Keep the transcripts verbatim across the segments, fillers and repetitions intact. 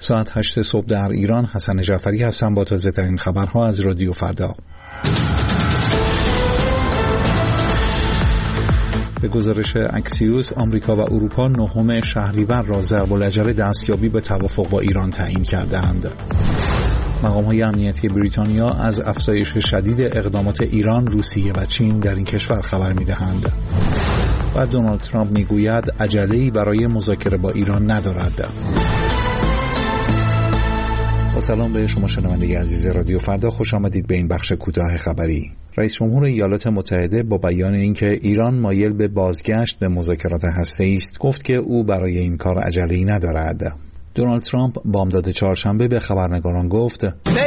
ساعت هشت صبح در ایران. حسن جعفری هستم با تازه ترین خبرها از رادیو فردا. به گزارش اکسیوس، آمریکا و اروپا نهم شهریور را ضرب‌العجل دستیابی به توافق با ایران تعیین کردند. مقام‌های امنیتی بریتانیا از افزایش شدید اقدامات ایران، روسیه و چین در این کشور خبر می‌دهند. و دونالد ترامپ می‌گوید عجله‌ای برای مذاکره با ایران ندارد. با سلام به شما شنونده عزیز رادیو فردا، خوش آمدید به این بخش کوتاه خبری. رئیس جمهور ایالات متحده با بیان اینکه ایران مایل به بازگشت به مذاکرات هسته‌ای است، گفت که او برای این کار عجله‌ای ندارد. دونالد ترامپ بامداد چهارشنبه به خبرنگاران گفت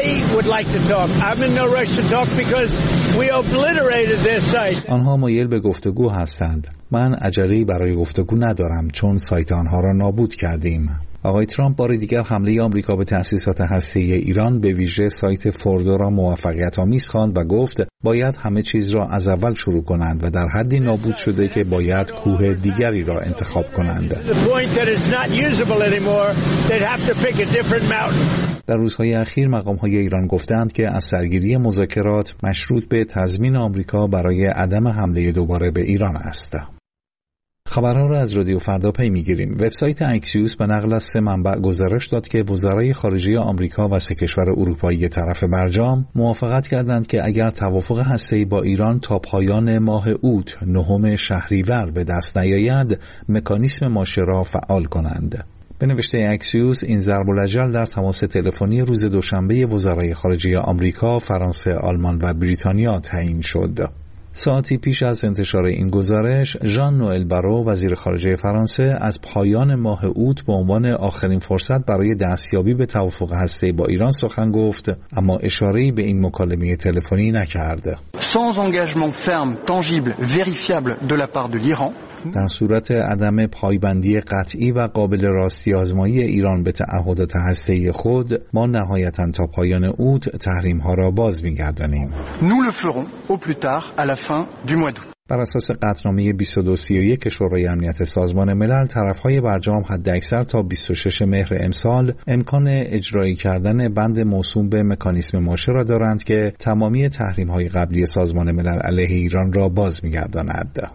آنها مایل به گفتگو هستند. من عجله‌ای برای گفتگو ندارم چون سایت آنها را نابود کردیم. آقای ترامپ بار دیگر حمله آمریکا به تأسیسات هسته‌ای ایران به ویژه سایت فوردو را موفقیت‌آمیز خواند و گفت باید همه چیز را از اول شروع کنند و در حدی نابود شده که باید کوه دیگری را انتخاب کنند. در روزهای اخیر مقام‌های ایران گفتند که از سرگیری مذاکرات مشروط به تضمین آمریکا برای عدم حمله دوباره به ایران است. خبرها را از رادیو فردا پی می‌گیریم. وبسایت اکسیوس به نقل از سه منبع گزارش داد که وزرای خارجه آمریکا و سه کشور اروپایی طرف برجام موافقت کردند که اگر توافق هسته‌ای با ایران تا پایان ماه اوت نهم شهریور به دست نیاید، مکانیسم ماشه را فعال کنند. به نوشته اکسیوس، این ضرب‌العجل در تماس تلفنی روز دوشنبه وزرای خارجه آمریکا، فرانسه، آلمان و بریتانیا تعیین شد. ساعتی پیش از انتشار این گزارش، ژان نوئل بارو وزیر خارجه فرانسه از پایان ماه اوت به عنوان آخرین فرصت برای دستیابی به توافق هسته‌ای با ایران سخن گفت، اما اشاره‌ای به این مکالمه تلفنی نکرد. Sans engagement ferme, tangible, vérifiable de la part de l'Iran. در صورت عدم پایبندی قطعی و قابل راستی آزمایی ایران به تعهدات هسته‌ای خود، ما نهایتاً تا پایان اوت تحریم‌ها را باز می‌گردانیم. Nous le ferons au plus tard à la fin du mois d'août. بر اساس قطعنامه بیست و دو سی و یک شورای امنیت سازمان ملل، طرف‌های برجام حداکثر تا بیست و شش مهر امسال امکان اجرایی کردن بند موسوم به مکانیسم ماشه را دارند که تمامی تحریم‌های قبلی سازمان ملل علیه ایران را باز می‌گرداند.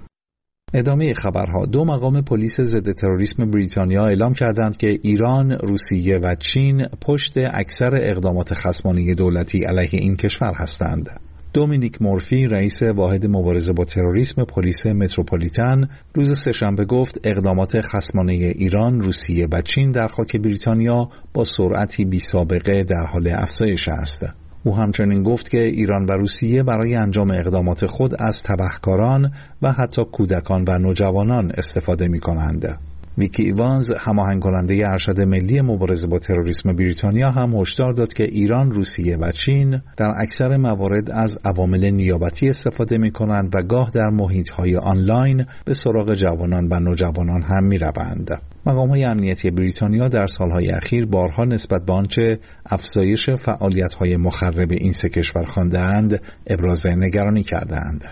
ادامه خبرها. دو مقام پلیس ضد تروریسم بریتانیا اعلام کردند که ایران، روسیه و چین پشت اکثر اقدامات خصمانه دولتی علیه این کشور هستند. دومینیک مورفی، رئیس واحد مبارزه با تروریسم پلیس متروپولیتن، روز سه‌شنبه گفت اقدامات خصمانه ایران، روسیه و چین در خاک بریتانیا با سرعتی بی‌سابقه در حال افزایش است. او همچنین گفت که ایران و روسیه برای انجام اقدامات خود از تبهکاران و حتی کودکان و نوجوانان استفاده می‌کنند. ویکی ایوانز، هماهنگ کننده ارشد ملی مبارزه با تروریسم بریتانیا، هم هشدار داد که ایران، روسیه و چین در اکثر موارد از عوامل نیابتی استفاده می‌کنند و گاه در محیط‌های آنلاین به سراغ جوانان و نوجوانان هم می‌روند. مقام‌های امنیتی بریتانیا در سالهای اخیر بارها نسبت به آنچه افزایش فعالیت‌های مخرب این سه کشور خوانده‌اند ابراز نگرانی کرده‌اند.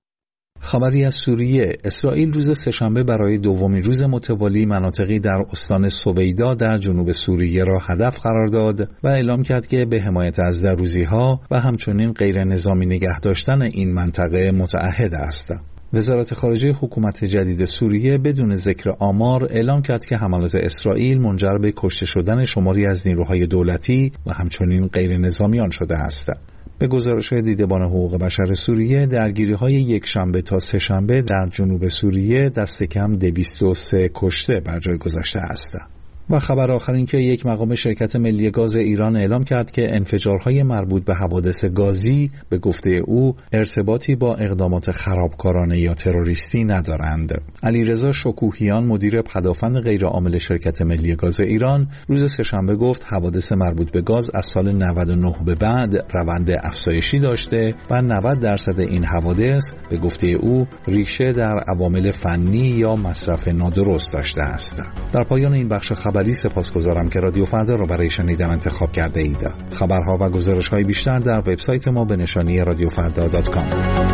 خبری از سوریه. اسرائیل روز سه‌شنبه برای دومین روز متوالی مناطقی در استان سویدا در جنوب سوریه را هدف قرار داد و اعلام کرد که به حمایت از دروزی‌ها و همچنین غیر نظامی نگه داشتن این منطقه متعهد است. وزارت خارجه حکومت جدید سوریه بدون ذکر آمار اعلام کرد که حملات اسرائیل منجر به کشته شدن شماری از نیروهای دولتی و همچنین غیر نظامیان شده است. به گزارش دیدبان حقوق بشر سوریه، درگیری‌های یک شنبه تا سه شنبه در جنوب سوریه دست کم دویست و سه کشته بر جای گذاشته است. و خبر آخر این که یک مقام شرکت ملی گاز ایران اعلام کرد که انفجارهای مربوط به حوادث گازی به گفته او ارتباطی با اقدامات خرابکارانه یا تروریستی ندارند. علیرضا شکوهیان، مدیر پدافند غیرعامل شرکت ملی گاز ایران، روز سه‌شنبه گفت حوادث مربوط به گاز از سال نود و نه به بعد روند افزایشی داشته و نود درصد این حوادث به گفته او ریشه در عوامل فنی یا مصرف نادرست داشته است. در پایان این بخش خبری سپاسگزارم که رادیو فردا را برای شنیدن انتخاب کرده اید. خبرها و گزارش‌های بیشتر در وبسایت ما به نشانی رادیو فردا دات کام.